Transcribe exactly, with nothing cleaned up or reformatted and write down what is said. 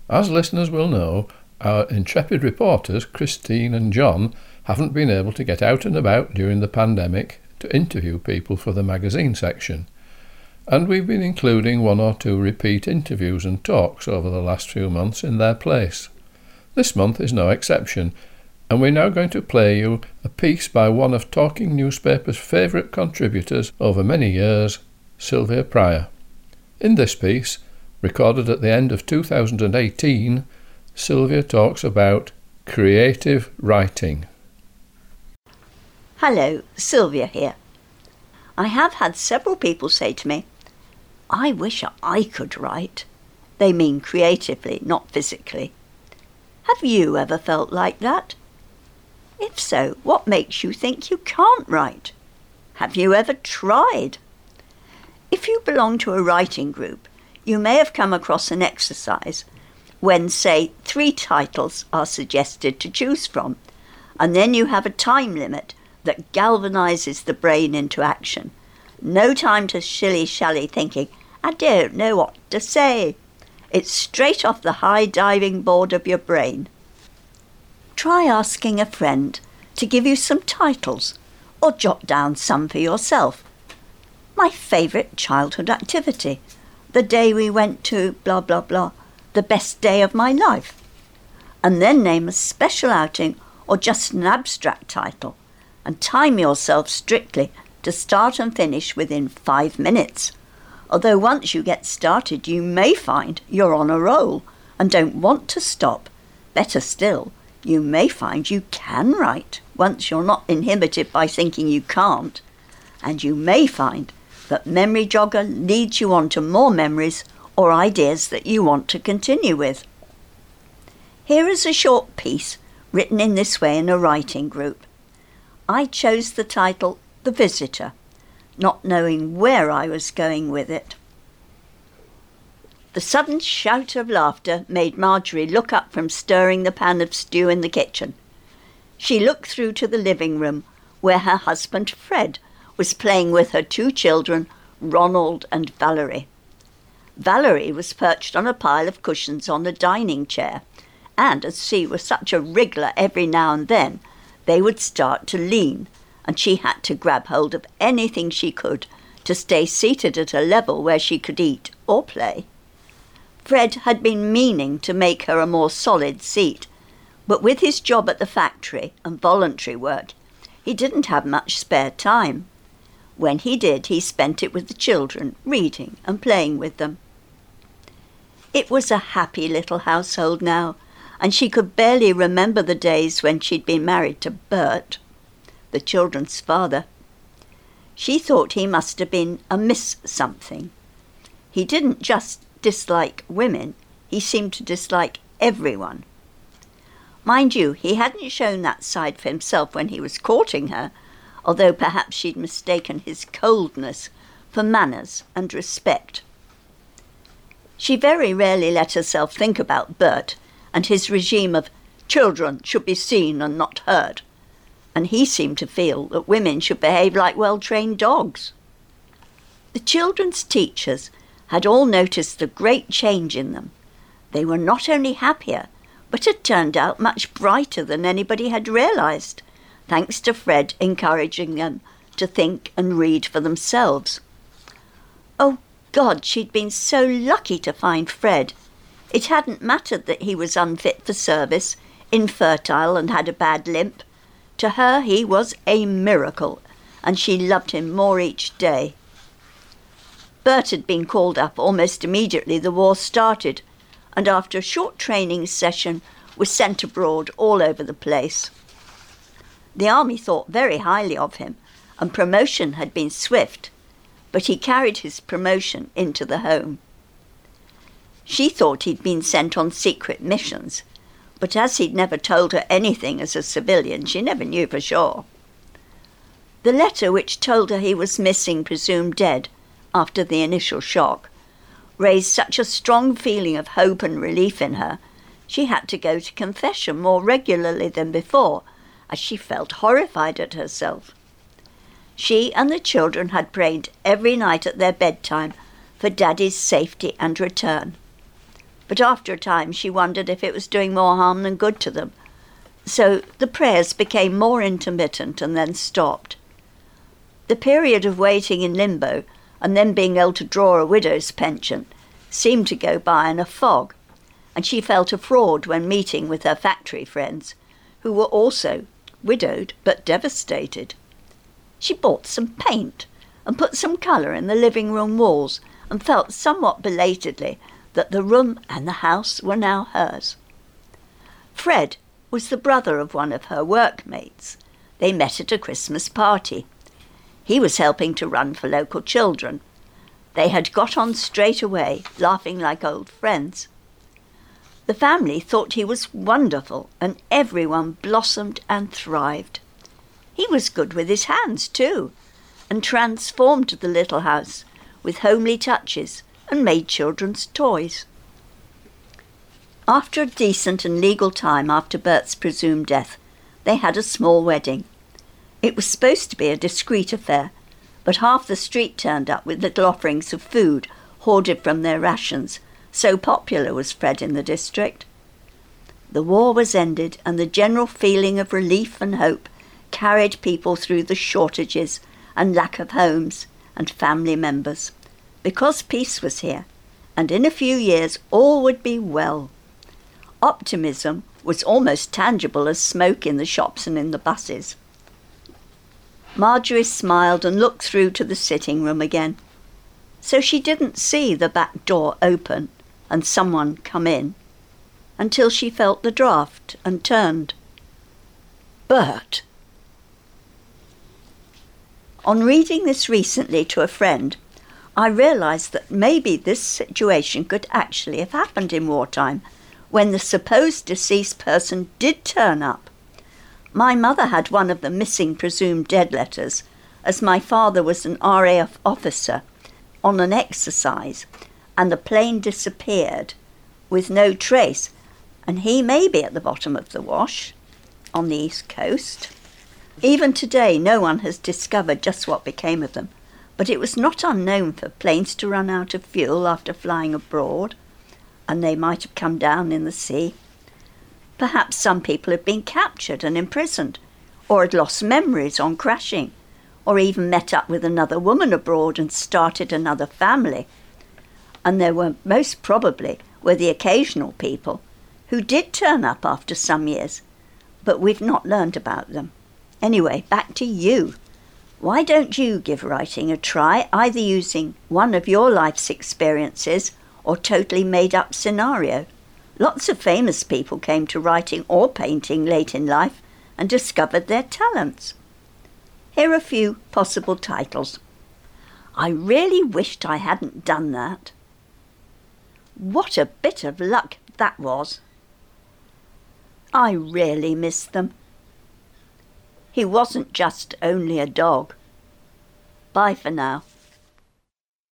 As listeners will know, our intrepid reporters, Christine and John, haven't been able to get out and about during the pandemic to interview people for the magazine section. And we've been including one or two repeat interviews and talks over the last few months in their place. This month is no exception, and we're now going to play you a piece by one of Talking Newspaper's favourite contributors over many years, Sylvia Pryor. In this piece, recorded at the end of two thousand eighteen, Sylvia talks about creative writing. Hello, Sylvia here. I have had several people say to me, I wish I could write. They mean creatively, not physically. Have you ever felt like that? If so, what makes you think you can't write? Have you ever tried? If you belong to a writing group, you may have come across an exercise when, say, three titles are suggested to choose from, and then you have a time limit that galvanises the brain into action. No time to shilly-shally thinking, I don't know what to say. It's straight off the high diving board of your brain. Try asking a friend to give you some titles, or jot down some for yourself. My favourite childhood activity, the day we went to blah blah blah, the best day of my life. And then name a special outing or just an abstract title, and time yourself strictly to start and finish within five minutes. Although once you get started, you may find you're on a roll and don't want to stop. Better still, you may find you can write once you're not inhibited by thinking you can't. And you may find that Memory Jogger leads you on to more memories or ideas that you want to continue with. Here is a short piece written in this way in a writing group. I chose the title The Visitor, not knowing where I was going with it. The sudden shout of laughter made Marjorie look up from stirring the pan of stew in the kitchen. She looked through to the living room, where her husband Fred was playing with her two children, Ronald and Valerie. Valerie was perched on a pile of cushions on the dining chair, and as she was such a wriggler every now and then, they would start to lean, and she had to grab hold of anything she could to stay seated at a level where she could eat or play. Fred had been meaning to make her a more solid seat, but with his job at the factory and voluntary work, he didn't have much spare time. When he did, he spent it with the children, reading and playing with them. It was a happy little household now, and she could barely remember the days when she'd been married to Bert, the children's father. She thought he must have been a Miss something. He didn't just dislike women, he seemed to dislike everyone. Mind you, he hadn't shown that side for himself when he was courting her, although perhaps she'd mistaken his coldness for manners and respect. She very rarely let herself think about Bert and his regime of children should be seen and not heard, and he seemed to feel that women should behave like well-trained dogs. The children's teachers had all noticed the great change in them. They were not only happier, but had turned out much brighter than anybody had realised, thanks to Fred encouraging them to think and read for themselves. Oh God, she'd been so lucky to find Fred. It hadn't mattered that he was unfit for service, infertile and had a bad limp. To her he was a miracle, and she loved him more each day. Bert had been called up almost immediately the war started, and after a short training session was sent abroad all over the place. The army thought very highly of him, and promotion had been swift, but he carried his promotion into the home. She thought he'd been sent on secret missions, but as he'd never told her anything as a civilian, she never knew for sure. The letter which told her he was missing, presumed dead, after the initial shock, raised such a strong feeling of hope and relief in her, she had to go to confession more regularly than before, as she felt horrified at herself. She and the children had prayed every night at their bedtime for Daddy's safety and return. but after a time she wondered if it was doing more harm than good to them. So the prayers became more intermittent and then stopped. The period of waiting in limbo and then being able to draw a widow's pension seemed to go by in a fog, and she felt a fraud when meeting with her factory friends, who were also widowed but devastated. She bought some paint and put some colour in the living room walls and felt somewhat belatedly that the room and the house were now hers. Fred was the brother of one of her workmates. They met at a Christmas party. He was helping to run for local children. They had got on straight away, laughing like old friends. The family thought he was wonderful, and everyone blossomed and thrived. He was good with his hands too, and transformed the little house with homely touches and made children's toys. After a decent and legal time after Bert's presumed death, they had a small wedding. It was supposed to be a discreet affair, but half the street turned up with little offerings of food hoarded from their rations, so popular was Fred in the district. The war was ended, and the general feeling of relief and hope carried people through the shortages and lack of homes and family members, because peace was here, and in a few years all would be well. Optimism was almost tangible as smoke in the shops and in the buses. Marjorie smiled and looked through to the sitting room again, so she didn't see the back door open and someone come in until she felt the draught and turned. Bert! On reading this recently to a friend, I realised that maybe this situation could actually have happened in wartime, when the supposed deceased person did turn up. My mother had one of the missing presumed dead letters, as my father was an R A F officer on an exercise, and the plane disappeared with no trace, and he may be at the bottom of the Wash on the east coast. Even today, no one has discovered just what became of them, but it was not unknown for planes to run out of fuel after flying abroad, and they might have come down in the sea. Perhaps some people had been captured and imprisoned, or had lost memories on crashing, or even met up with another woman abroad and started another family. And there were most probably were the occasional people who did turn up after some years, but we've not learned about them. Anyway, back to you. Why don't you give writing a try, either using one of your life's experiences or totally made-up scenario? Lots of famous people came to writing or painting late in life and discovered their talents. Here are a few possible titles. I really wished I hadn't done that. What a bit of luck that was. I really miss them. He wasn't just only a dog. Bye for now.